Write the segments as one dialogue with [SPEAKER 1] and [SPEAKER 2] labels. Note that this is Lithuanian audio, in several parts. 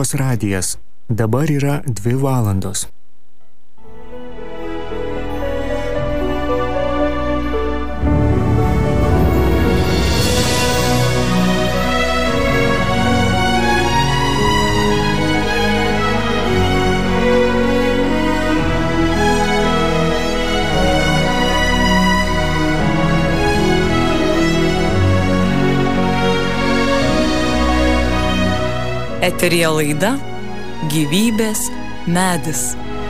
[SPEAKER 1] Marijos radijas. Dabar yra 2 valandos.
[SPEAKER 2] Eteryje laida Gyvybės medis.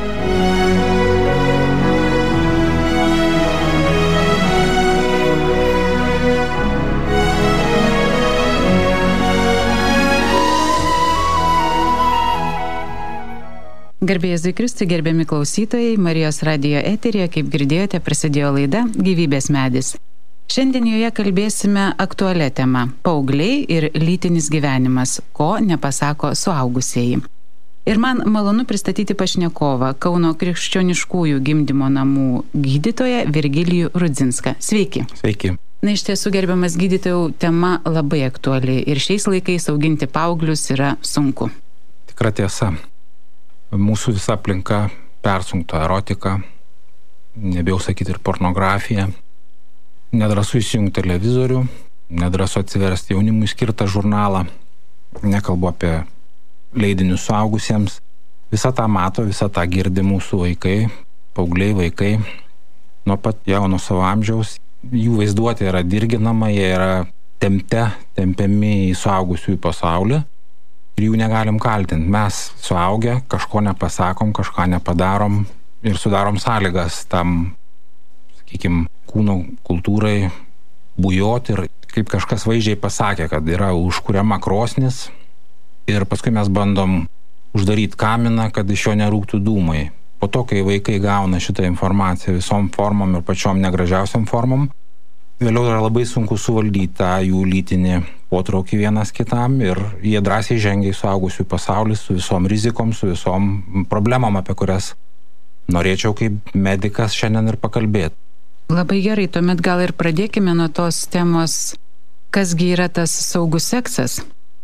[SPEAKER 3] Garbė Jėzui Kristui, gerbiami klausytojai, Marijos radijo eteryje, kaip girdėjote, prasidėjo laida Gyvybės medis. Šiandien joje kalbėsime aktualią temą – paaugliai ir lytinis gyvenimas, ko nepasako suaugusieji. Ir man malonu pristatyti pašnekovą, Kauno krikščioniškųjų gimdymo namų gydytoją Virgilijų Rudzinską. Sveiki.
[SPEAKER 4] Sveiki.
[SPEAKER 3] Na, iš tiesų, gerbiamas gydytojau, tema labai aktuali ir šiais laikais auginti paauglius yra sunku.
[SPEAKER 4] Tikra tiesa. Mūsų visa aplinka persunkta erotika, nebėjau sakyti ir pornografija. Nedrąsu įsijungti televizorių, nedrąsu atsiversti jaunimui skirtą žurnalą, nekalbu apie leidinius suaugusiems. Visą tą mato, visą tą girdi mūsų vaikai, paaugliai vaikai, nuo pat jauno savo amžiaus. Jų vaizduotė yra dirginama, jie yra tempiami į suaugusiųjų pasaulį ir jų negalim kaltinti. Mes suaugę kažko nepasakom, kažką nepadarom ir sudarom sąlygas tam, sakykime, kūno kultūrai bujoti ir kaip kažkas vaizdžiai pasakė, kad yra užkuriama krosnis ir paskui mes bandom uždaryti kaminą, kad iš jo nerūktų dūmai. Po to, kai vaikai gauna šitą informaciją visom formom ir pačiom negražiausiam formom, vėliau yra labai sunku suvaldyti tą jų lytinį potraukį vienas kitam ir jie drąsiai žengia į suaugusių pasaulį su visom rizikom, su visom problemom, apie kurias norėčiau kaip medikas šiandien ir pakalbėti.
[SPEAKER 3] Labai gerai, tuomet gal ir pradėkime nuo tos temos, kasgi yra tas saugus seksas.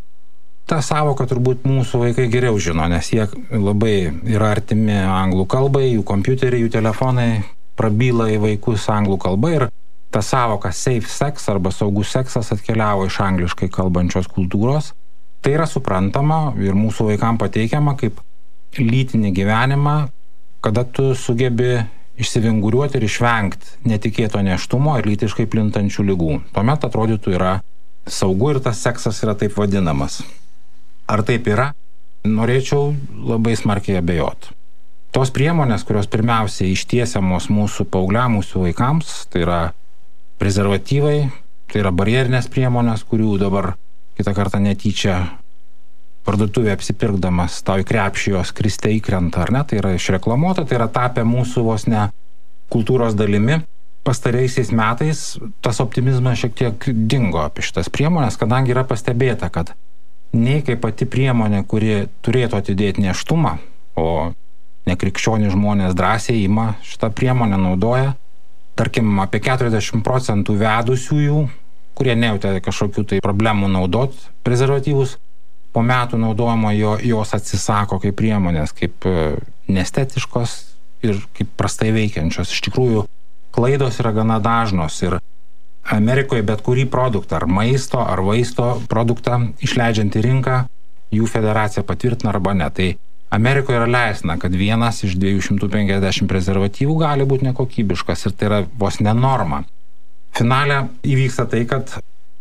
[SPEAKER 4] Ta savoka turbūt mūsų vaikai geriau žino, nes jie labai yra artimi anglų kalbai, jų kompiuteriai, jų telefonai prabyla į vaikus anglų kalba ir ta savoka safe sex arba saugus seksas atkeliavo iš angliškai kalbančios kultūros. Tai yra suprantama ir mūsų vaikam pateikiama kaip lytinį gyvenimą, kada tu sugebi išsivinguriuoti ir išvengti netikėto nėštumo ir lytiškai plintančių ligų. Tuomet atrodytų yra saugu ir tas seksas yra taip vadinamas. Ar taip yra? Norėčiau labai smarkiai abejoti. Tos priemonės, kurios pirmiausiai ištiesiamos mūsų paaugliam, mūsų vaikams, tai yra prezervatyvai, tai yra barjerinės priemonės, kurių dabar kitą kartą netyčia parduotuvė apsipirkdamas tau į krepšį jos kriste įkrenta, ar ne, tai yra išreklamuota, tai yra tapę mūsų vos ne kultūros dalimi. Pastaraisiais metais tas optimizmas šiek tiek dingo apie šitas priemonės, kadangi yra pastebėta, kad nei kaip pati priemonė, kuri turėtų atidėti nėštumą, o nekrikščionių žmonės drąsiai ima šitą priemonę naudoja, tarkim apie 40% vedusiųjų, kurie nejautė kažkokių tai problemų naudot prezervatyvus, po metų naudojimo jos atsisako kaip priemonės, kaip neestetiškos ir kaip prastai veikiančios. Iš tikrųjų, klaidos yra gana dažnos ir Amerikoje bet kurį produktą, ar maisto, ar vaisto produktą išleidžiant į rinką, jų federacija patvirtina arba ne. Tai Amerikoje yra leistina, kad vienas iš 250 prezervatyvų gali būti nekokybiškas ir tai yra vos ne norma. Finale įvyksta tai, kad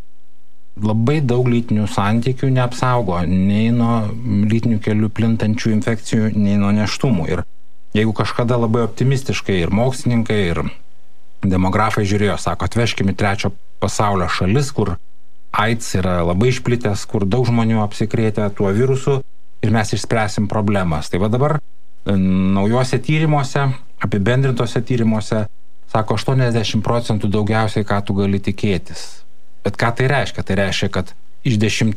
[SPEAKER 4] labai daug lytinių santykių neapsaugo nei nuo lytinių kelių plintančių infekcijų, nei nuo nėštumų. Ir jeigu kažkada labai optimistiškai ir mokslininkai, ir demografai žiūrėjo, sako, atvežkime 3 pasaulio šalis, kur AIDS yra labai išplitęs, kur daug žmonių apsikrėtę tuo virusu ir mes išspręsim problemas. Tai va dabar naujuose tyrimuose, apibendrintose tyrimuose, sako 80% daugiausiai, ką tu gali tikėtis. Bet ką tai reiškia? Tai reiškia, kad iš 10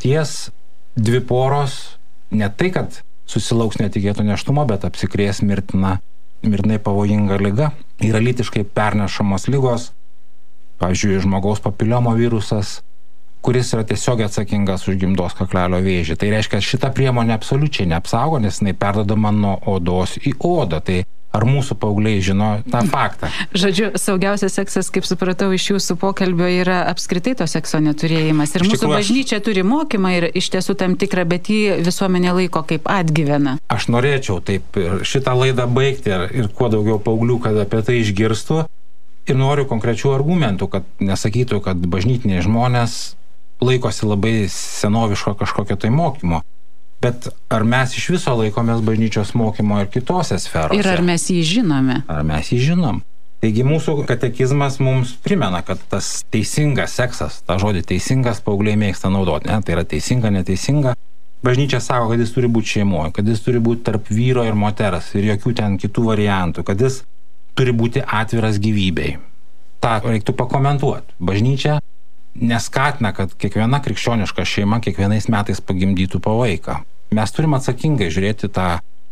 [SPEAKER 4] 2 poros ne tai, kad susilauks netikėto nėštumo, bet apsikrės mirtinai pavojinga liga. Yra lytiškai pernešamos ligos, pavyzdžiui, žmogaus papiliomo virusas, kuris yra tiesiog atsakingas už gimdos kaklelio vėžį. Tai reiškia, šita priemonė absoliučiai neapsaugo, nes jinai perdodama nuo odos į odą. Tai ar mūsų paaugliai žino tą faktą?
[SPEAKER 3] Žodžiu, saugiausias seksas, kaip supratau iš jūsų pokalbio, yra apskritai to sekso neturėjimas. Ir mūsų bažnyčia turi mokymą ir iš tiesų tam tikrą, bet jį visuomenė laiko kaip atgyvena.
[SPEAKER 4] Aš norėčiau taip šitą laidą baigti ir kuo daugiau paauglių, kad apie tai išgirstų. Ir noriu konkrečių argumentų, kad nesakytų, kad bažnytiniai žmonės laikosi labai senoviško kažkokio tai mokymo. Bet ar mes iš viso laikomės bažnyčios mokymo ir kitose sferose?
[SPEAKER 3] Ir ar mes jį žinome?
[SPEAKER 4] Ar mes jį žinom? Taigi mūsų katekizmas mums primena, kad tas teisingas seksas, tą žodį teisingas paaugliai mėgsta naudoti, ne? Tai yra teisinga, neteisinga. Bažnyčia sako, kad jis turi būti šeimoje, kad jis turi būti tarp vyro ir moters ir jokių ten kitų variantų, kad jis turi būti atviras gyvybei. Ta reiktų pakomentuoti. Bažnyčia neskatina, kad kiekviena krikščioniška šeima kiekvienais metais pagimdytų po vaiką. Mes turim atsakingai žiūrėti tą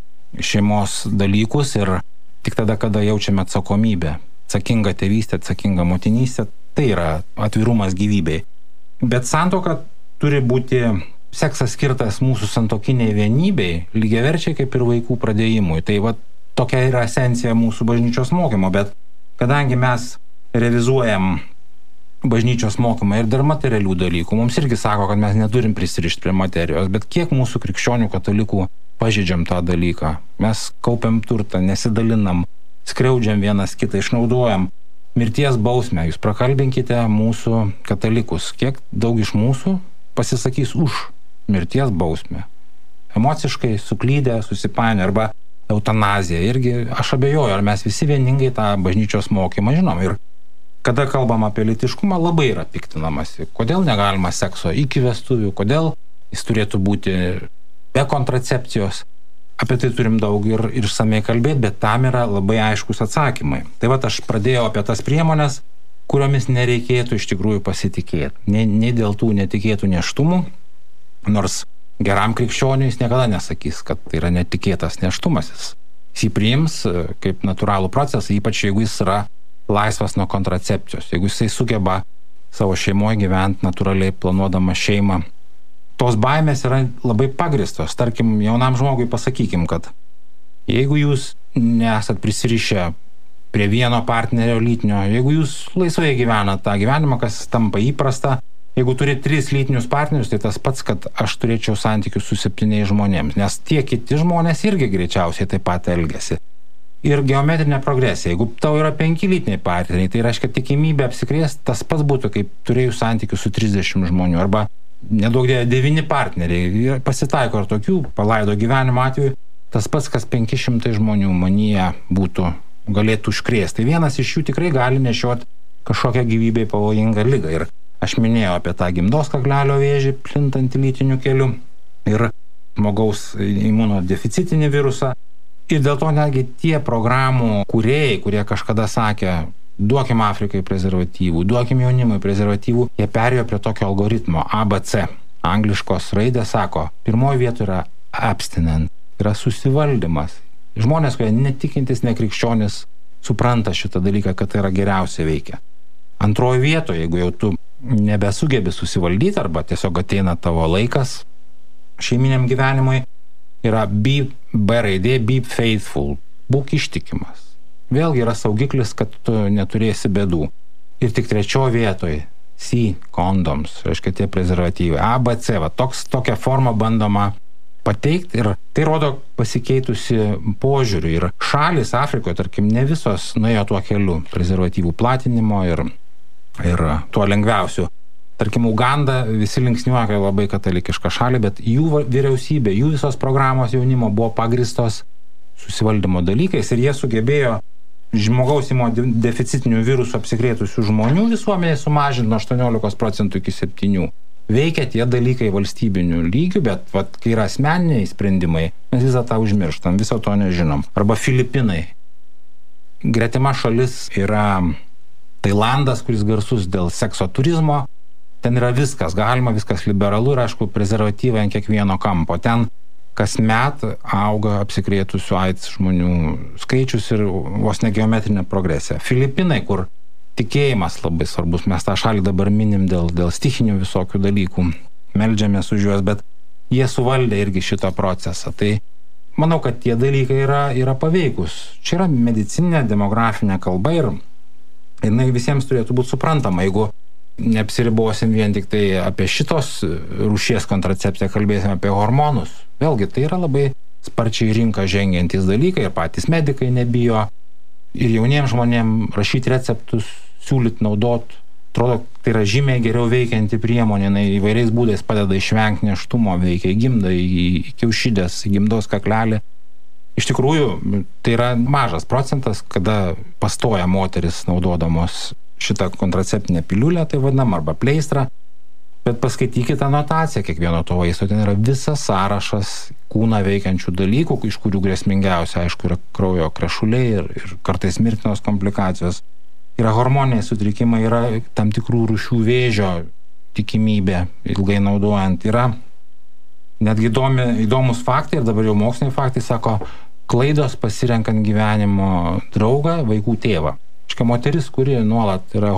[SPEAKER 4] šeimos dalykus ir tik tada, kada jaučiame atsakomybę. Atsakinga tėvystė, atsakinga motinystė, tai yra atvirumas gyvybei. Bet santuoka turi būti seksas skirtas mūsų santokiniai vienybei, lygiaverčiai kaip ir vaikų pradėjimui. Tai va tokia yra esencija mūsų bažnyčios mokymo, bet kadangi mes revizuojam bažnyčios mokymą ir dar materialių dalykų, mums irgi sako, kad mes neturim prisirišti prie materijos, bet kiek mūsų krikščionių katalikų pažeidžiam tą dalyką. Mes kaupiam turtą, nesidalinam, skriaudžiam vienas kitą, išnaudojam. Mirties bausmę, jūs prakalbinkite mūsų katalikus, kiek daug iš mūsų pasisakys už mirties bausmę. Emociškai suklydę, susipainę arba eutanazija. Irgi aš abejoju, ar mes visi vieningai tą bažnyčios mokymą žinom. Ir kada kalbam apie lytiškumą, labai yra piktinamasi. Kodėl negalima sekso iki vestuvių, kodėl jis turėtų būti be kontracepcijos. Apie tai turim daug ir išsamei kalbėti, bet tam yra labai aiškus atsakymai. Tai va aš pradėjau apie tas priemonės, kuriomis nereikėtų iš tikrųjų pasitikėti. Nei dėl tų netikėtų nėštumų, nors geram krikščioniui jis niekada nesakys, kad tai yra netikėtas nėštumas. Jis jį priims kaip natūralų procesą, ypač jeigu jis yra laisvas nuo kontracepcijos, jeigu jisai sugeba savo šeimoje gyventi natūraliai, planuodama šeimą. Tos baimės yra labai pagristos. Tarkim, jaunam žmogui pasakykim, kad jeigu jūs nesat prisirišę prie vieno partnerio lytinio, jeigu jūs laisvai gyvenat tą gyvenimą, kas tampa įprasta, jeigu turi 3 lytinius partnerius, tai tas pats, kad aš turėčiau santykius su 7 žmonėms, nes tie kiti žmonės irgi greičiausiai taip pat elgiasi. Ir geometrinė progresija. Jeigu tau yra 5 lytiniai partneriai, tai reiškia tikimybė apsikrėsti tas pats būtų, kaip turėjus santykius su 30 žmonių, arba nedaug dėja 9 partneriai. Ir pasitaiko ir tokių palaido gyvenimo atveju, tas pats, kas 500 žmonių manyje galėtų užkrėsti. Tai vienas iš jų tikrai gali nešioti kažkokią gyvybei pavojingą ligą. Ir aš minėjau apie tą gimdos kaklelio vėžį plintantį lytiniu keliu ir žmogaus imunodeficitinį virusą. Ir dėl to netgi tie programų kūrėjai, kurie kažkada sakė, duokim Afrikai prezervatyvų, duokim jaunimui prezervatyvų, jie perėjo prie tokio algoritmo ABC. Angliškos raidės sako, pirmoji vieta yra abstinent, yra susivaldymas. Žmonės, kurie netikintis, nekrikščionis, supranta šitą dalyką, kad tai yra geriausia veikia. Antroji vietoje, jeigu jau tu nebesugebi susivaldyti arba tiesiog ateina tavo laikas šeiminiam gyvenimui, yra be raidė, be faithful, būk ištikimas. Vėlgi yra saugiklis, kad tu neturėsi bėdų. Ir tik trečioje vietoje C, condoms, reiškia tie prezervatyvai. A, B, C, va, tokia forma bandoma pateikti ir tai rodo pasikeitusi požiūrį. Ir šalis Afrikoje, tarkim, ne visos nuėjo tuo keliu prezervatyvų platinimo ir tuo lengviausiu. Tarkim, Uganda visi linksniuoja labai katalikišką šalį, bet jų vyriausybė, jų visos programos jaunimo buvo pagristos susivaldymo dalykais ir jie sugebėjo žmogaus imunodeficitinių virusų apsikrėtusių žmonių visuomenėje sumažinti nuo 18% iki 7%. Veikia tie dalykai valstybinių lygių, bet kai yra asmeniniai sprendimai, mes visą tą užmirštam, viso to nežinom. Arba Filipinai. Gretima šalis yra Tailandas, kuris garsus dėl sekso turizmo. Ten yra viskas galima, viskas liberalu ir, aišku, prezervatyvai ant kiekvieno kampo. Ten kasmet auga apsikrėtusių AIDS žmonių skaičius ir vos ne geometrinė progresija. Filipinai, kur tikėjimas labai svarbus. Mes tą šalį dabar minim dėl stichinių visokių dalykų, meldžiamės už juos, bet jie suvaldė irgi šitą procesą. Tai manau, kad tie dalykai yra paveikus. Čia yra medicininė, demografinė kalba ir jinai visiems turėtų būti suprantama. Jeigu neapsiribosim vien tik tai apie šitos rūšies kontracepciją, kalbėsim apie hormonus. Vėlgi, tai yra labai sparčiai rinką žengiantys dalykai ir patys medikai nebijo. Ir jauniems žmonėms rašyti receptus, siūlyti, naudoti. Atrodo, tai yra žymiai geriau veikianti priemonė, jinai įvairiais būdais padeda išvengti nėštumo, veikia į gimdą, į kiaušidės, į gimdos kaklelį. Iš tikrųjų, tai yra mažas procentas, kada pastoja moteris naudodamos šitą kontraceptinę piliulę, tai vadinam, arba pleistrą. Bet paskaitykite anotaciją kiekvieno to vaisto, ten yra visas sąrašas kūną veikiančių dalykų, iš kurių grėsmingiausia, aišku, yra kraujo krešuliai ir kartais mirtinos komplikacijos. Yra hormoniniai sutrikimai, yra tam tikrų rūšių vėžio tikimybė ilgai naudojant. Yra netgi įdomus faktai, ir dabar jau moksliniai faktai sako, klaidos pasirenkant gyvenimo draugą, vaikų tėvą. Iškia moteris, kuri nuolat yra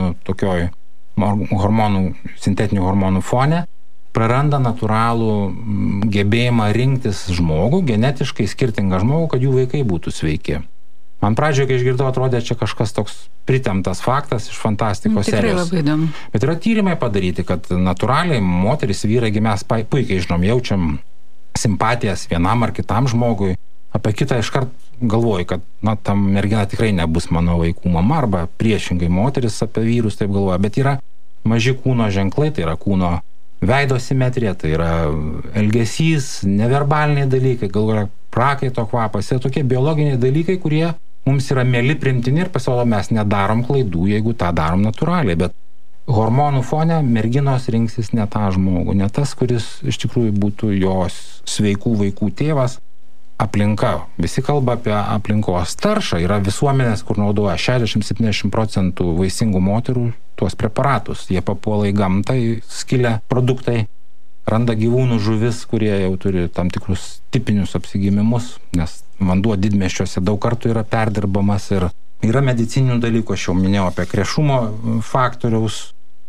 [SPEAKER 4] sintetinių hormonų fone, praranda natūralų gebėjimą rinktis žmogų, genetiškai skirtingą žmogų, kad jų vaikai būtų sveiki. Man pradžioje, kai išgirdau, atrodė čia kažkas toks pritemptas faktas iš fantastikos serijos.
[SPEAKER 3] Tikrai labai įdomu.
[SPEAKER 4] Bet yra tyrimai padaryti, kad natūraliai moteris, vyrai, mes puikiai žinom, jaučiam simpatijas vienam ar kitam žmogui. Apie kitą iškart galvoju, kad ta mergina tikrai nebus mano vaikų mama, arba priešingai moteris apie vyrus taip galvoja. Bet yra maži kūno ženklai, tai yra kūno veido simetrija, tai yra elgesys, neverbaliniai dalykai, galvoja prakaito kvapas, ir tokie biologiniai dalykai, kurie mums yra mieli, primtini ir pasirodo mes nedarom klaidų, jeigu tą darom natūraliai. Bet hormonų fone merginos rinksis ne tą žmogų, ne tas, kuris iš tikrųjų būtų jos sveikų vaikų tėvas. Aplinka. Visi kalba apie aplinkos taršą. Yra visuomenės, kur naudoja 60-70% vaisingų moterų tuos preparatus. Jie papuola į gamtą, skilę produktai, randa gyvūnų žuvis, kurie jau turi tam tikrus tipinius apsigimimus, nes vanduo didmiesčiuose daug kartų yra perdirbamas ir yra medicininių dalykų. Aš jau minėjau apie krešumo faktoriaus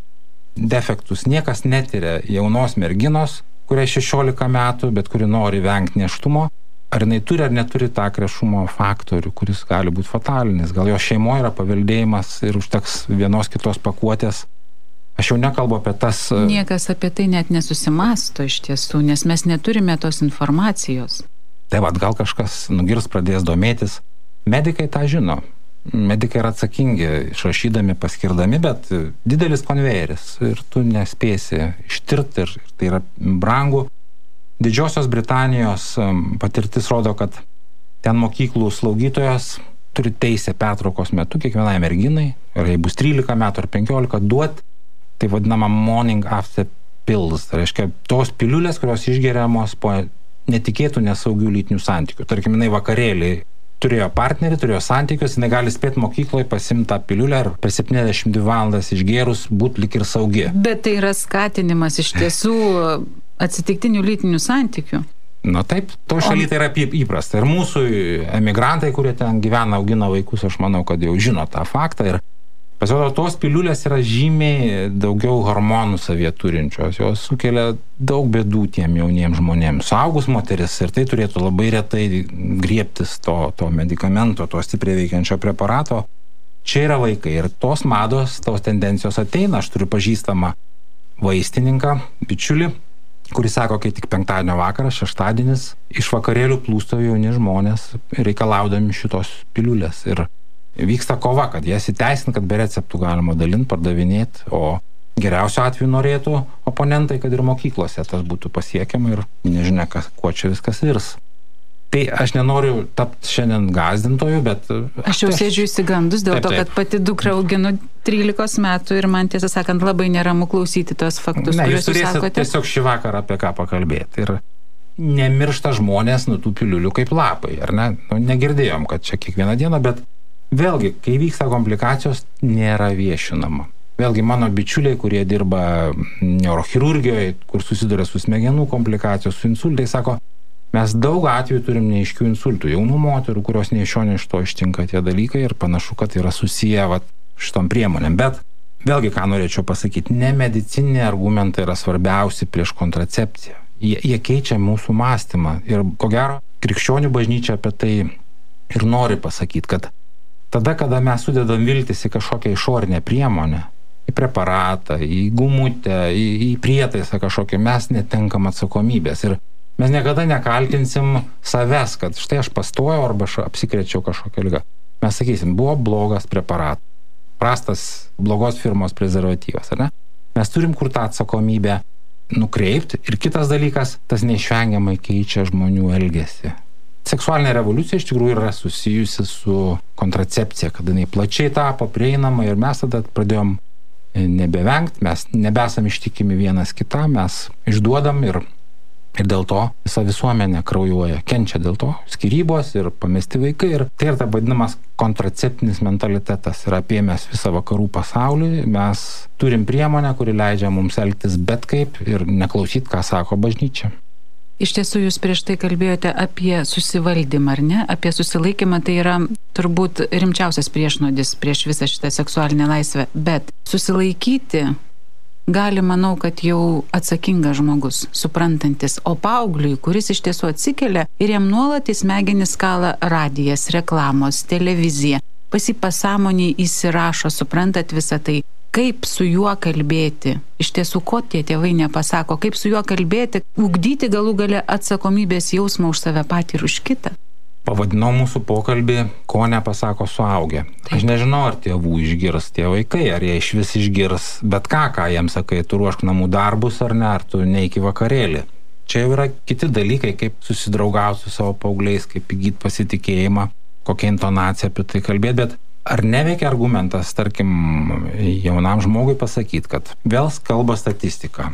[SPEAKER 4] defektus. Niekas netiria jaunos merginos, kuriai 16 metų, bet kuri nori vengti nėštumo. Ar jinai turi ar neturi tą krešumo faktorių, kuris gali būti fatalinis. Gal jo šeimoje yra paveldėjimas ir užteks vienos kitos pakuotės. Aš jau nekalbu apie tas...
[SPEAKER 3] Niekas apie tai net nesusimasto iš tiesų, nes mes neturime tos informacijos.
[SPEAKER 4] Tai gal kažkas nugirs, pradės domėtis. Medikai tą žino. Medikai yra atsakingi, išrašydami, paskirdami, bet didelis konvejeris ir tu nespėsi ištirti ir tai yra brangu. Didžiosios Britanijos patirtis rodo, kad ten mokyklų slaugytojos turi teisę pertraukos metu kiekvienai merginai, ar jai bus 13 metų ar 15, duoti tai vadinama morning after pills. Tai reiškia tos piliulės, kurios išgeriamos po netikėtų nesaugių lytinių santykių. Tarkim, jinai vakarėlį turėjo partnerį, turėjo santykius, jinai gali spėti mokykloje pasimti tą piliulę ir per 72 valandas išgerus būti lik ir saugi.
[SPEAKER 3] Bet tai yra skatinimas iš tiesų atsitiktinių lytinių santykių.
[SPEAKER 4] Na taip, to šalyje tai yra įprasta. Ir mūsų emigrantai, kurie ten gyvena, augina vaikus, aš manau, kad jau žino tą faktą. Ir pasirodo, tos piliulės yra žymiai daugiau hormonų savyje turinčios. Jos sukelia daug bėdų tiem jauniems žmonėms. Suaugus moteris ir tai turėtų labai retai griebtis to medikamento, to stipriai veikiančio preparato. Čia yra vaikai. Ir tos mados, tos tendencijos ateina. Aš turiu pažįstamą vaistininką, bičiulį, kuris sako, kai tik penktadienio vakaras, šeštadienis, iš vakarėlių plūsto jauni žmonės reikalaudami šitos piliulės. Ir vyksta kova, kad jas įteisint, kad be receptų galima dalinti, pardavinėti, o geriausiu atveju norėtų oponentai, kad ir mokyklose tas būtų pasiekiama ir nežinia, kuo čia viskas virs. Tai aš nenoriu tapti šiandien gąsdintoju, bet...
[SPEAKER 3] Aš jau sėdžiu įsigandus dėl to, kad pati dukra auginu 13 metų ir man tiesą sakant labai neramu klausyti tos faktus, kuriuos jūs sakote.
[SPEAKER 4] Tiesiog šį vakarą apie ką pakalbėti. Ir nemiršta žmonės nuo tų piliulių kaip lapai, ar ne? Negirdėjom, kad čia kiekvieną dieną, bet vėlgi, kai vyksta komplikacijos, nėra viešinama. Vėlgi, mano bičiuliai, kurie dirba neurochirurgijoje, kur susiduria su smegenų komplikacijos, su insultai, sako, mes daug atvejų turim neaiškių insultų, jaunų moterų, kurios nei iš šio, nei iš to ištinka tie dalykai ir panašu, kad yra susiję šitom priemonėm. Bet vėlgi, ką norėčiau pasakyti, nemedicininiai argumentai yra svarbiausi prieš kontracepciją. Jie keičia mūsų mąstymą. Ir ko gero, krikščionių bažnyčia apie tai ir nori pasakyti, kad tada, kada mes sudedam viltis į kažkokią išorinę priemonę, į preparatą, į gumutę, į prietaisą kažkokį, mes netenkam atsakomybės. Ir mes niekada nekaltinsim savęs, kad štai aš pastojau arba aš apsikrečiau kažkokią ligą. Mes sakysim, buvo blogas preparatas, prastas blogos firmos prezervatyvas, ar ne? Mes turim kur tą atsakomybę nukreipti. Ir kitas dalykas, tas neišvengiamai keičia žmonių elgesį. Seksualinė revoliucija iš tikrųjų yra susijusi su kontracepcija, kad jinai plačiai tapo prieinama ir mes tada pradėjom nebevengti, mes nebesam ištikimi vienas kitam, mes išduodam ir dėl to visa visuomenė kraujuoja, kenčia dėl to skyrybos ir pamesti vaikai. Ir tai yra ta vadinamas kontraceptinis mentalitetas yra apėmęs visą vakarų pasaulį. Mes turim priemonę, kuri leidžia mums elgtis bet kaip ir neklausyti, ką sako bažnyčia.
[SPEAKER 3] Iš tiesų, jūs prieš tai kalbėjote apie susivaldymą, ar ne? Apie susilaikymą, tai yra turbūt rimčiausias priešnuodis prieš visą šitą seksualinę laisvę. Bet susilaikyti gali, manau, kad jau atsakingas žmogus, suprantantis. O paaugliui, kuris iš tiesų atsikelia ir jam nuolat į smegenis kala radijas, reklamos, televizija, pasąmonėj įsirašo, suprantat visą tai. Kaip su juo kalbėti? Iš tiesų, ko tie tėvai nepasako? Kaip su juo kalbėti? Ugdyti galų gale atsakomybės jausmą už save patį ir už kitą?
[SPEAKER 4] Pavadinau mūsų pokalbį, ko nepasako suaugę. Aš nežinau, ar tėvų išgirs tie vaikai, ar jie iš vis išgirs bet ką jiems sakai, tu ruošk namų darbus ar ne, ar tu neik į vakarėlį. Čia jau yra kiti dalykai, kaip susidraugauti su savo paaugliais, kaip įgyti pasitikėjimą, kokią intonaciją apie tai kalbėti, bet ar neveikia argumentas, tarkim, jaunam žmogui pasakyti, kad vėl kalba statistika.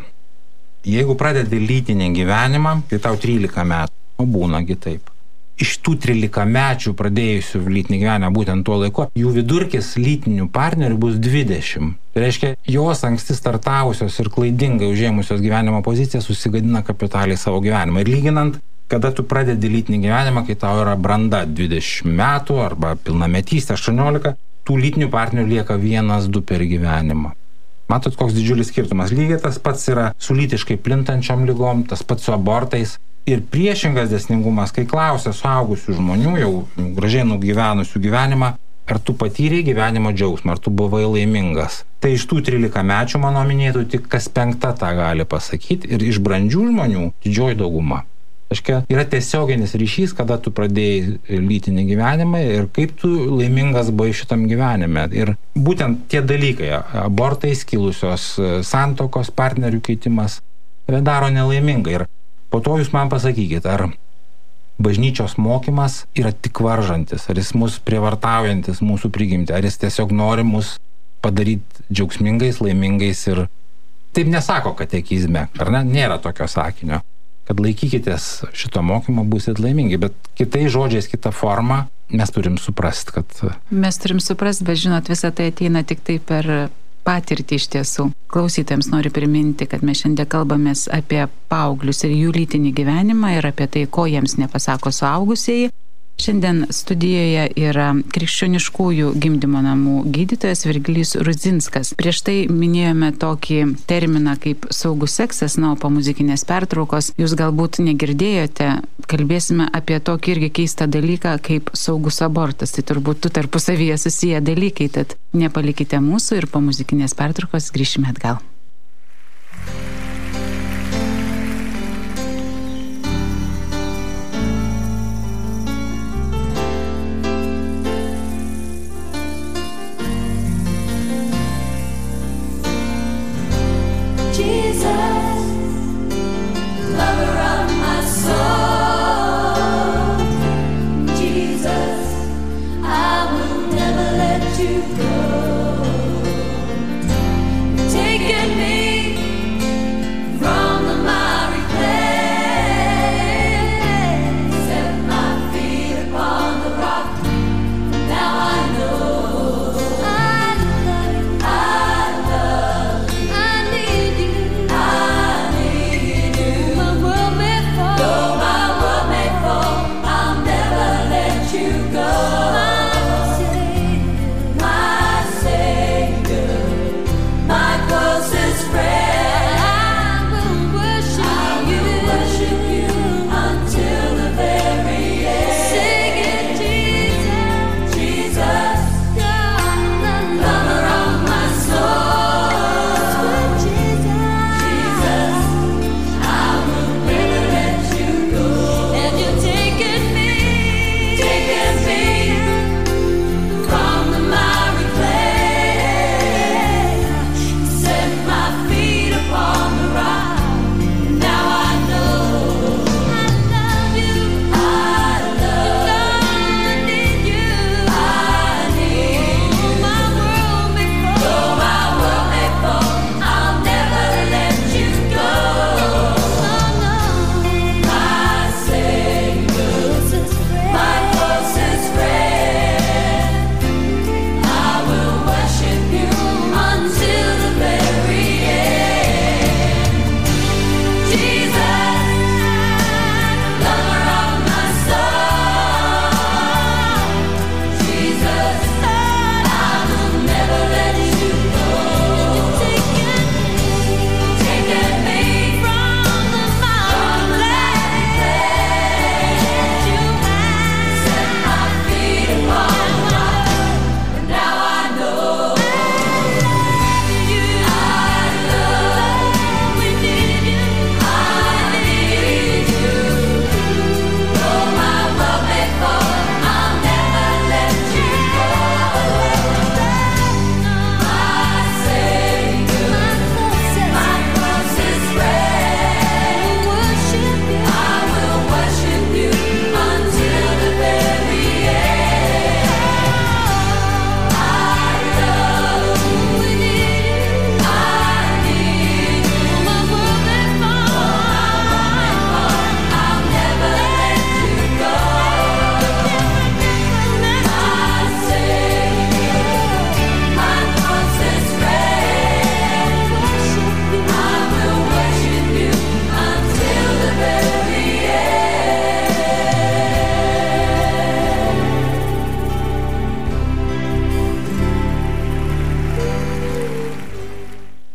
[SPEAKER 4] Jeigu pradedi lytinį gyvenimą, tai tau 13 metų, o būnagi taip. Iš tų 13-mečių pradėjusių lytinį gyvenimą būtent tuo laiku, jų vidurkis lytinių partnerių bus 20. Tai reiškia, jos anksti startavusios ir klaidingai užėmusios gyvenimo poziciją susigadina kapitaliai savo gyvenimą. Ir lyginant, kada tu pradedi lytinį gyvenimą, kai tau yra branda 20 metų arba pilnametystė 18, tų lytinių partnerių lieka 1-2 per gyvenimą. Matot, koks didžiulis skirtumas. Lygiai tas pats yra su lytiškai plintančiom ligom, tas pats su abortais. Ir priešingas dėsningumas, kai klausia suaugusių žmonių, jau gražiai nugyvenusių gyvenimą, ar tu patyrei gyvenimo džiaugsmą, ar tu buvai laimingas. Tai iš tų 13-mečių, mano minėtų, tik kas 5 tą gali pasakyti ir iš brandžių žmonių didžioji dauguma. Aiškia, yra tiesioginis ryšys, kada tu pradėjai lytinį gyvenimą ir kaip tu laimingas buvai šitam gyvenime. Ir būtent tie dalykai, abortai, skilusios santuokos, partnerių keitimas, daro nelaimingai. Ir po to jūs man pasakykit, ar bažnyčios mokymas yra tik varžantis, ar jis mus prievartaujantis mūsų prigimti, ar jis tiesiog nori mus padaryti džiaugsmingais, laimingais ir taip nesako katekizme, ar ne? Nėra tokio sakinio, kad laikykitės šito mokymo, būsit laimingi, bet kitais žodžiais, kita forma mes turim suprasti, kad...
[SPEAKER 3] Mes turim suprasti, bet žinot, visą tai ateina tik tai per patirtį iš tiesų. Klausytojams noriu priminti, kad mes šiandien kalbamės apie paauglius ir jų lytinį gyvenimą ir apie tai, ko jiems nepasako suaugusieji. Šiandien studijoje yra krikščioniškųjų gimdymo namų gydytojas Virgilijus Rudzinskas. Prieš tai minėjome tokį terminą kaip saugus seksas, na, o po muzikinės pertraukos jūs galbūt negirdėjote, kalbėsime apie tokį irgi keistą dalyką kaip saugus abortas. Tai turbūt du tarpusavyje susiję dalykai, tad nepalikite mūsų ir po muzikinės pertraukos grįšime atgal.
[SPEAKER 5] Taken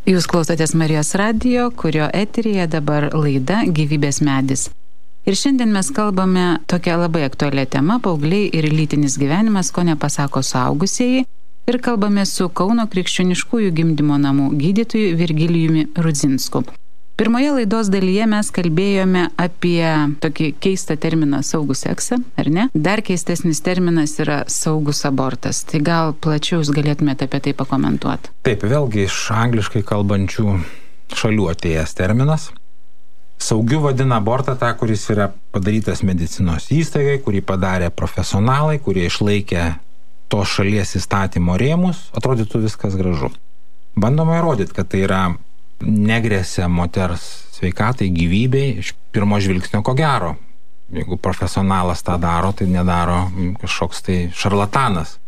[SPEAKER 3] Jūs klausotės Marijos radijo, kurio eteryje dabar laida Gyvybės medis. Ir šiandien mes kalbame tokia labai aktualią temą - paaugliai ir lytinis gyvenimas, ko nepasako suaugusieji. Ir kalbame su Kauno krikščioniškųjų gimdymo namų gydytoju Virgilijumi Rudzinsku. Pirmoje laidos dalyje mes kalbėjome apie tokį keistą terminą saugų seksą, ar ne? Dar keistesnis terminas yra saugus abortas. Tai gal plačiau jūs galėtumėte apie tai pakomentuoti?
[SPEAKER 4] Taip, vėlgi iš angliškai kalbančių šalių atėjęs terminas. Saugiu vadina abortą tą, kuris yra padarytas medicinos įstaigai, kurį padarė profesionalai, kurie išlaikė tos šalies įstatymo rėmus, atrodytų viskas gražu. Bandoma įrodyti, kad tai yra negresia moters sveikatai, gyvybei, iš pirmo žvilgsnio ko gero. Jeigu profesionalas tą daro, tai nedaro kažkoks tai šarlatanas.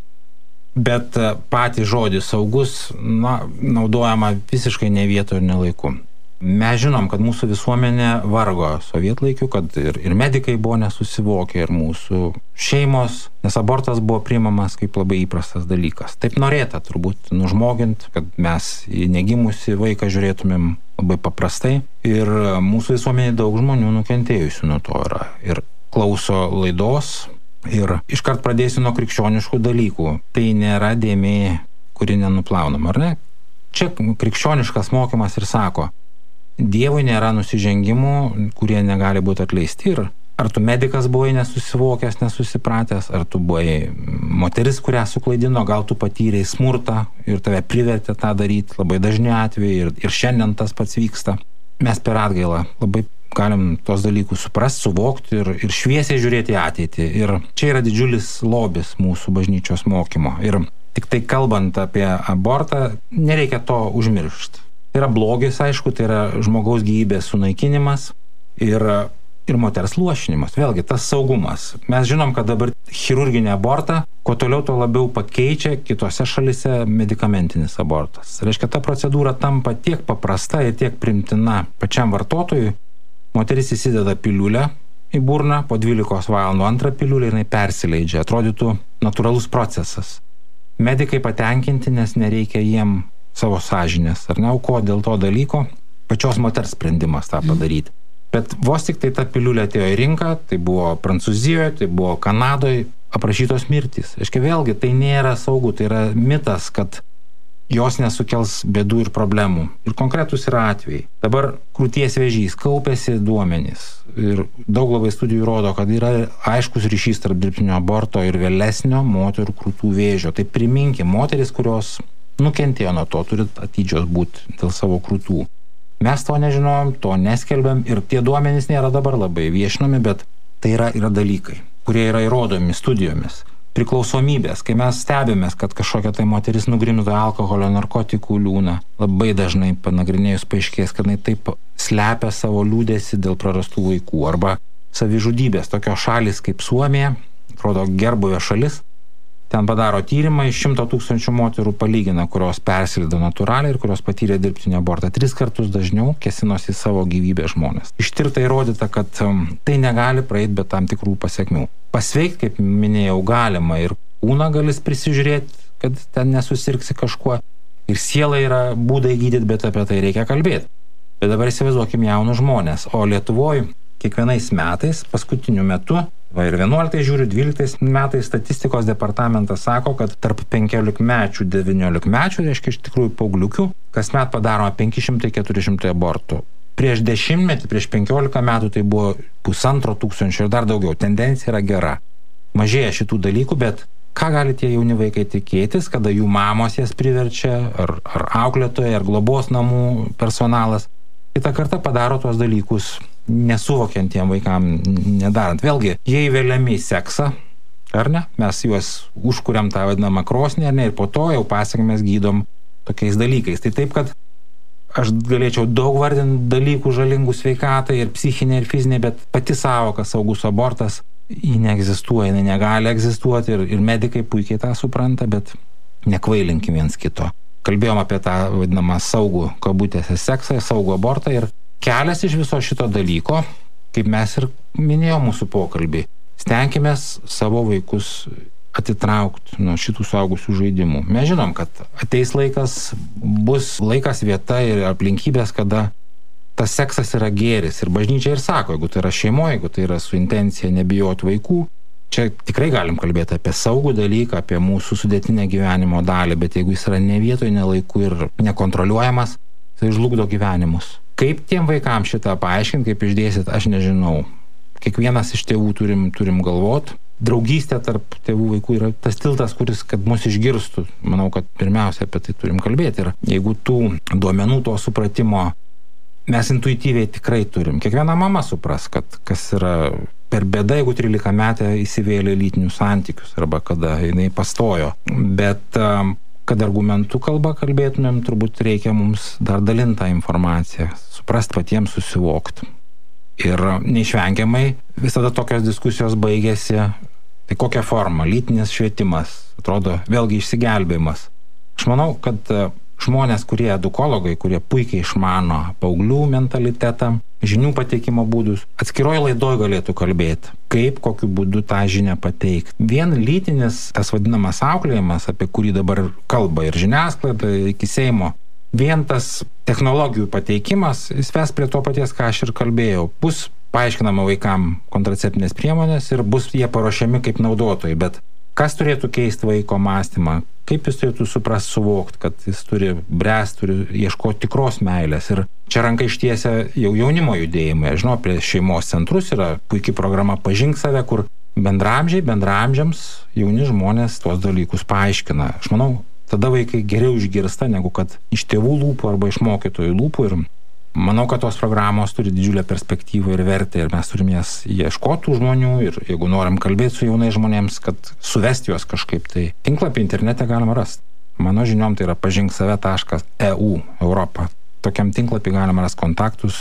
[SPEAKER 4] Bet patį žodį saugus naudojama visiškai ne vietoje ir ne laiku. Mes žinom, kad mūsų visuomenė vargo sovietlaikiu, kad ir medikai buvo nesusivokę, ir mūsų šeimos, nes abortas buvo priimamas kaip labai įprastas dalykas. Taip norėta turbūt nužmogint, kad mes į negimusi vaiką žiūrėtumėm labai paprastai. Ir mūsų visuomenė daug žmonių nukentėjusių nuo to yra. Ir klauso laidos. Ir iškart pradėsiu nuo krikščioniškų dalykų. Tai nėra dėmė, kuri nenuplaunama, ar ne? Čia krikščioniškas mokymas ir sako, Dievui nėra nusižengimų, kurie negali būti atleisti. Ir ar tu medikas buvai nesusivokęs, nesusipratęs, ar tu buvai moteris, kurią suklaidino, gal tu patyrei smurtą ir tave privertė tą daryti, labai dažni atvejai ir šiandien tas pats vyksta. Mes per atgailą labai galim tos dalykus suprasti, suvokti ir šviesiai žiūrėti į ateitį. Ir čia yra didžiulis lobis mūsų bažnyčios mokymo. Ir tik tai kalbant apie abortą, nereikia to užmiršti. Tai yra blogis, aišku, tai yra žmogaus gyvybės sunaikinimas ir moters luošinimas. Vėlgi, tas saugumas. Mes žinom, kad dabar chirurginį abortą, kuo toliau, tuo labiau pakeičia kitose šalise medikamentinis abortas. Reiškia, ta procedūra tampa tiek paprasta ir tiek primtina pačiam vartotojui. Moteris įsideda piliulę į burną, po 12 valandų antrą piliulę ir jinai persileidžia. Atrodytų natūralus procesas. Medikai patenkinti, nes nereikia jiem savo sąžinės, ar ne, auko dėl to dalyko, pačios moters sprendimas tą padaryti. Bet vos tik tai ta piliulė atėjo į rinką, tai buvo Prancūzijoje, tai buvo Kanadoje, aprašytos mirtys. Aiškiai, vėlgi, tai nėra saugu, tai yra mitas, kad jos nesukels bėdų ir problemų. Ir konkretus yra atvejai. Dabar krūties vėžys, kaupėsi duomenys. Ir daug labai studijų rodo, kad yra aiškus ryšys tarp dirbtinio aborto ir vėlesnio moterų krūtų vėžio. Tai priminkim, moteris, kurios nukentėjo nuo to, turi atidžios būti dėl savo krūtų. Mes to nežinom, to neskelbiam ir tie duomenys nėra dabar labai viešinami, bet tai yra dalykai, kurie yra įrodomi studijomis. Priklausomybės, kai mes stebėmės, kad kažkokia tai moteris nugrimzdo alkoholio, narkotikų liūną, labai dažnai panagrinėjus paaiškės, kad jinai taip slepia savo liūdėsi dėl prarastų vaikų. Arba savižudybės, tokios šalis kaip Suomija, atrodo gerbuvio šalis, ten padaro tyrimą, iš 100 000 moterų palygina, kurios persileido natūraliai ir kurios patyrė dirbtinį abortą. 3 kartus dažniau kėsinosi savo gyvybę žmonės. Ištirta įrodyta, kad tai negali praeiti be tam tikrų pasiekmių. Pasveikti, kaip minėjau, galima ir kūną galis prisižiūrėti, kad ten nesusirgsi kažkuo. Ir siela yra būdai gydyti, bet apie tai reikia kalbėti. Bet dabar įsivaizduokim jaunus žmonės. O Lietuvoje kiekvienais metais, paskutiniu metu, ir 11 žiūriu, 12 metais statistikos departamentas sako, kad tarp 15-mečių, 19-mečių, reiškia iš tikrųjų paaugliukių, kasmet padaroma 500-400 abortų. Prieš 10 metį, prieš 15 metų tai buvo 1500 ir dar daugiau. Tendencija yra gera. Mažėja šitų dalykų, bet ką gali tie jauni vaikai tikėtis, kada jų mamos jas priverčia, ar auklėtojai, ar globos namų personalas. Kitą kartą padaro tuos dalykus nesuvokiantiem vaikam nedarant. Vėlgi, jie įveliami į seksą, ar ne? Mes juos užkuriam tą vadinamą krosnį, ar ne? Ir po to jau pasekmes gydom tokiais dalykais. Tai taip, kad aš galėčiau daug vardinti dalykų žalingų sveikatai ir psichinė ir fizinė, bet pati sąvoka saugus abortas, ji neegzistuoja, jinai negali egzistuoti ir medikai puikiai tą supranta, bet nekvailinkim viens kito. Kalbėjom apie tą vadinamą saugų kabutėse seksą, saugų abortą ir kelias iš viso šito dalyko, kaip mes ir minėjom mūsų pokalbį, stenkimės savo vaikus atitraukti nuo šitų suaugusių žaidimų. Mes žinom, kad ateis laikas, bus laikas, vieta ir aplinkybės, kada tas seksas yra gėris. Ir bažnyčia ir sako, jeigu tai yra šeimoje, jeigu tai yra su intencija nebijoti vaikų, čia tikrai galim kalbėti apie saugų dalyką, apie mūsų sudėtinę gyvenimo dalį, bet jeigu jis yra ne vietoje, ne laiku ir nekontroliuojamas, tai žlugdo gyvenimus. Kaip tiem vaikams šitą paaiškinti, kaip išdėsit, aš nežinau. Kiekvienas iš tėvų turim galvot. Draugystė tarp tėvų vaikų yra tas tiltas, kuris, kad mus išgirstų. Manau, kad pirmiausia apie tai turim kalbėti. Ir jeigu tų duomenų, to supratimo mes intuityviai tikrai turim. Kiekviena mama supras, kad kas yra per bėda, jeigu 13 metė įsivėlė lytinius santykius arba kada jinai pastojo. Bet kad argumentų kalba kalbėtumėm, turbūt reikia mums dar dalintą informaciją, suprast patiems, susivokti. Ir neišvengiamai visada tokios diskusijos baigėsi, tai kokia forma, lytinis švietimas, atrodo vėlgi išsigelbėjimas. Aš manau, kad žmonės, kurie edukologai, kurie puikiai išmano paauglių mentalitetą, žinių pateikimo būdus, atskiroje laidoje galėtų kalbėti, kaip, kokiu būdu tą žinią pateikti. Vien lytinis, tas vadinamas auklėjimas, apie kurį dabar kalba ir žiniasklaida, iki Seimo, vien tas technologijų pateikimas, jis ves prie to paties, ką aš ir kalbėjau. Bus paaiškinama vaikam kontraceptinės priemonės ir bus jie paruošiami kaip naudotojai, bet kas turėtų keisti vaiko mąstymą, kaip jis turėtų suprast, suvokti, kad jis turi bręsti, turi ieškoti tikros meilės. Ir čia ranka ištiesia jau jaunimo judėjimai. Aš žinau, prie šeimos centrus yra puikiai programa Pažink save, kur bendraamžiams jauni žmonės tuos dalykus paaiškina. Aš manau, tada vaikai geriau išgirsta, negu kad iš tėvų lūpų arba iš mokytojų lūpų. Ir manau, kad tos programos turi didžiulę perspektyvą ir vertę ir mes turim jas ieškoti žmonių ir jeigu norim kalbėti su jaunais žmonėms, kad suvesti juos kažkaip, tai tinklapį internete galima rasti. Mano žiniom tai yra pažinksave.eu Europa. Tokiam tinklapį galima rasti kontaktus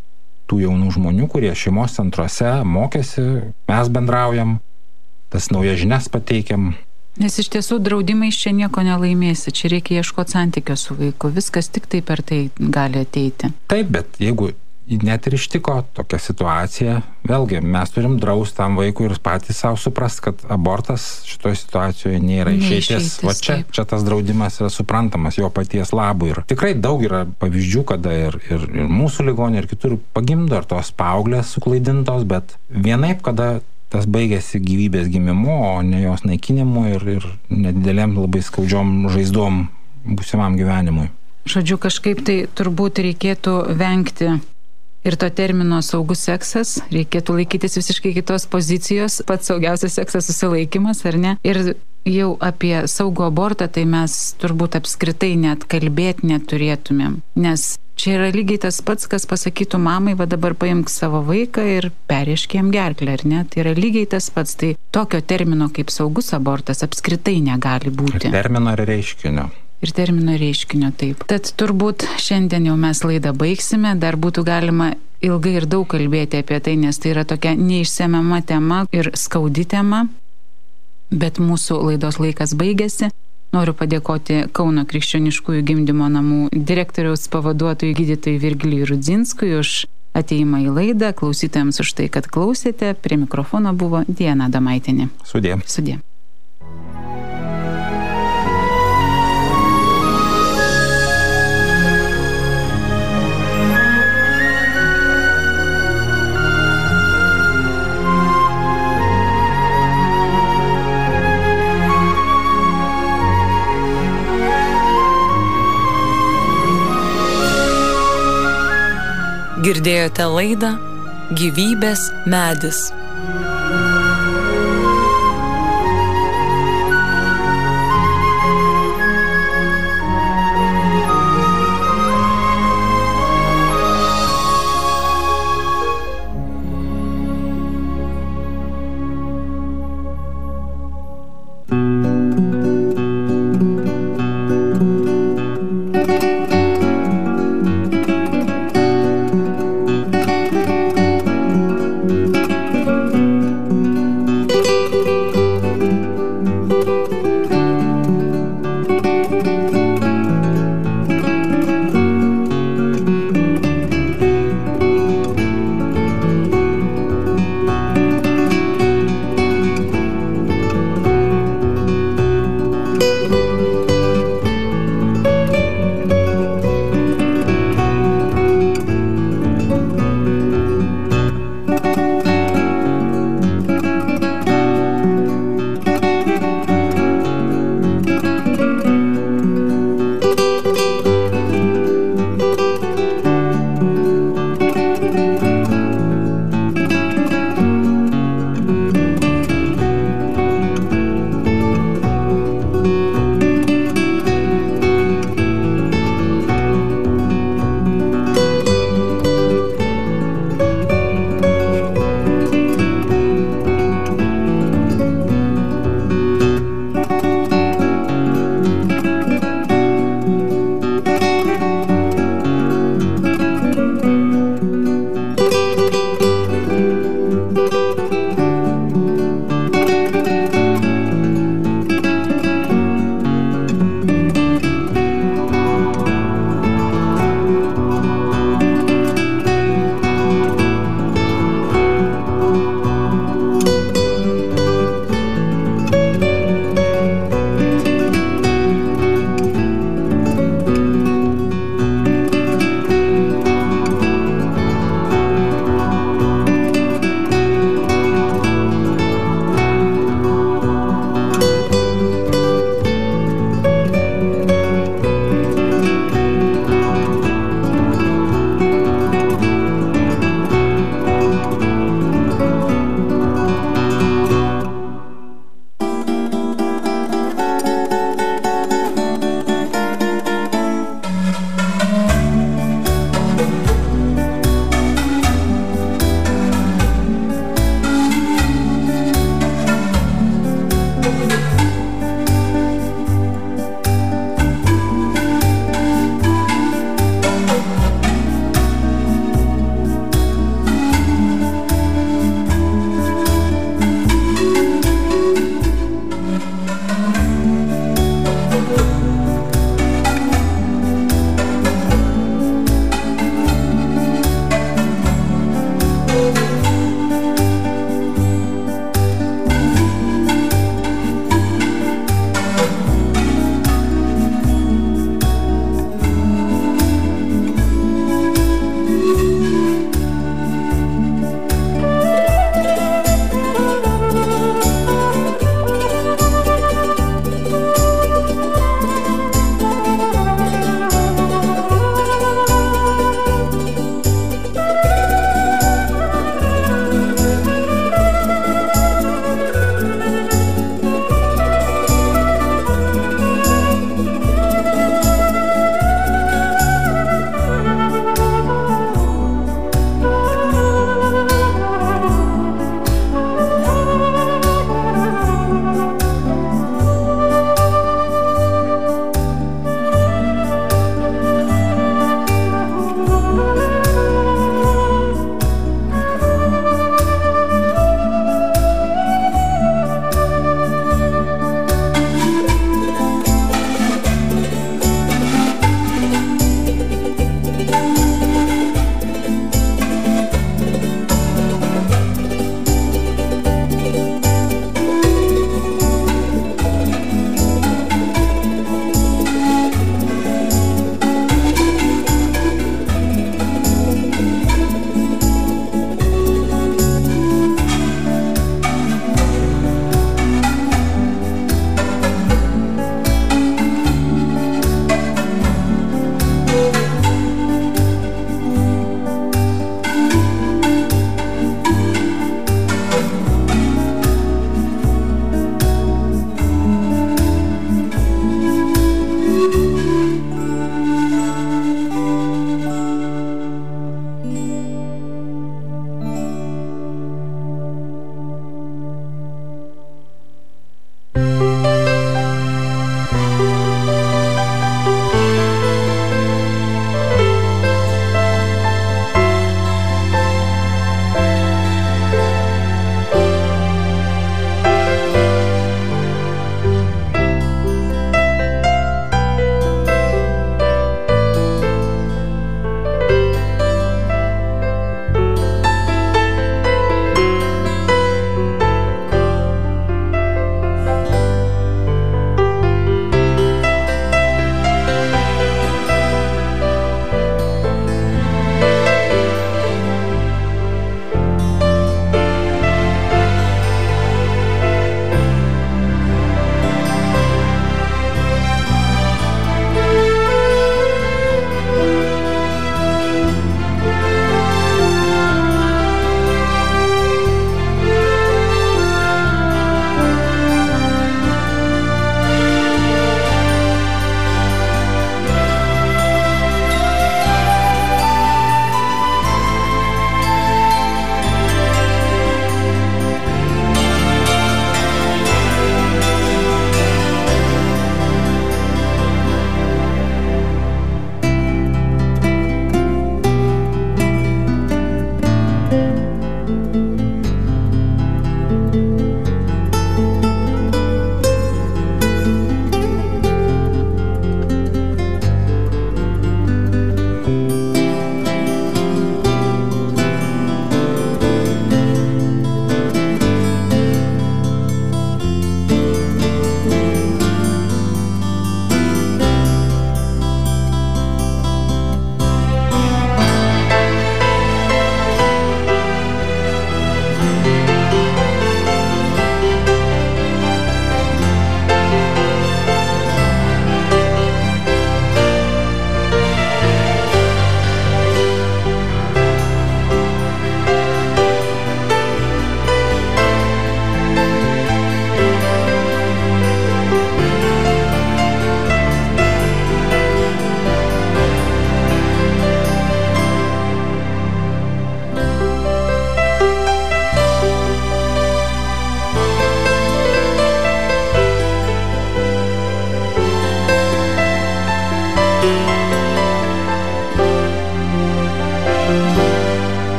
[SPEAKER 4] tų jaunų žmonių, kurie šeimos centruose mokėsi, mes bendraujam, tas naujas žinias pateikiam.
[SPEAKER 3] Nes iš tiesų draudimais čia nieko nelaimėsi, čia reikia ieškoti santykio su vaiku, viskas tik tai per tai gali ateiti.
[SPEAKER 4] Taip, bet jeigu net ir ištiko tokia situacija, vėlgi mes turim drausti tam vaikui ir patys savo suprast, kad abortas šitoje situacijoje nėra išeitis. Va čia tas draudimas yra suprantamas jo paties labui. Ir tikrai daug yra pavyzdžių, kada ir mūsų ligoninė ir kitur pagimdo ir tos paauglės suklaidintos, bet vienaip, kada tas baigėsi gyvybės gimimu, o ne jos naikinimu ir nedidelėm labai skaudžiom žaizdom būsimam gyvenimui.
[SPEAKER 3] Žodžiu, kažkaip tai turbūt reikėtų vengti ir to termino saugus seksas, reikėtų laikytis visiškai kitos pozicijos, pats saugiausias seksas susilaikymas, ar ne? Ir jau apie saugų abortą, tai mes turbūt apskritai net kalbėti neturėtumėm, nes čia yra lygiai tas pats, kas pasakytų mamai, va dabar paimk savo vaiką ir perrišk jam gerklę, ar ne? Tai yra lygiai tas pats, tai tokio termino kaip saugus abortas apskritai negali būti.
[SPEAKER 4] Ir termino ir reiškinio.
[SPEAKER 3] Ir termino reiškinio, taip. Tad turbūt šiandien jau mes laidą baigsime, dar būtų galima ilgai ir daug kalbėti apie tai, nes tai yra tokia neišsemiama tema ir skaudi tema, bet mūsų laidos laikas baigėsi. Noriu padėkoti Kauno krikščioniškųjų gimdymo namų direktoriaus pavaduotojui gydytojui Virgilijui Rudzinskui už ateimą į laidą, klausytojams už tai, kad klausėte. Prie mikrofono buvo Diana Adomaitienė.
[SPEAKER 4] Sudie.
[SPEAKER 3] Sudie.
[SPEAKER 2] Girdėjote laidą Gyvybės medis.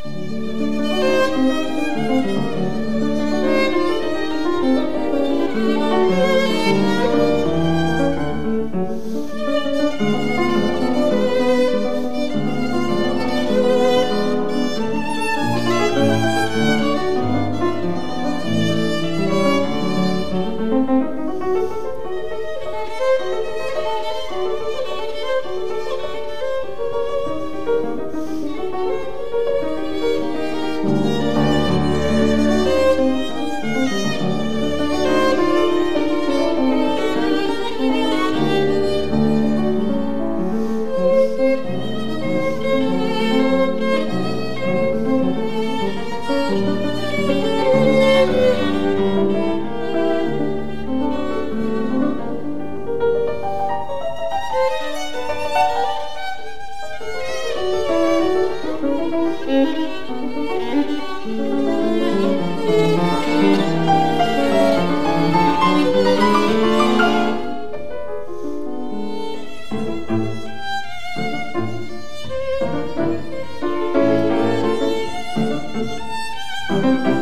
[SPEAKER 5] Thank you.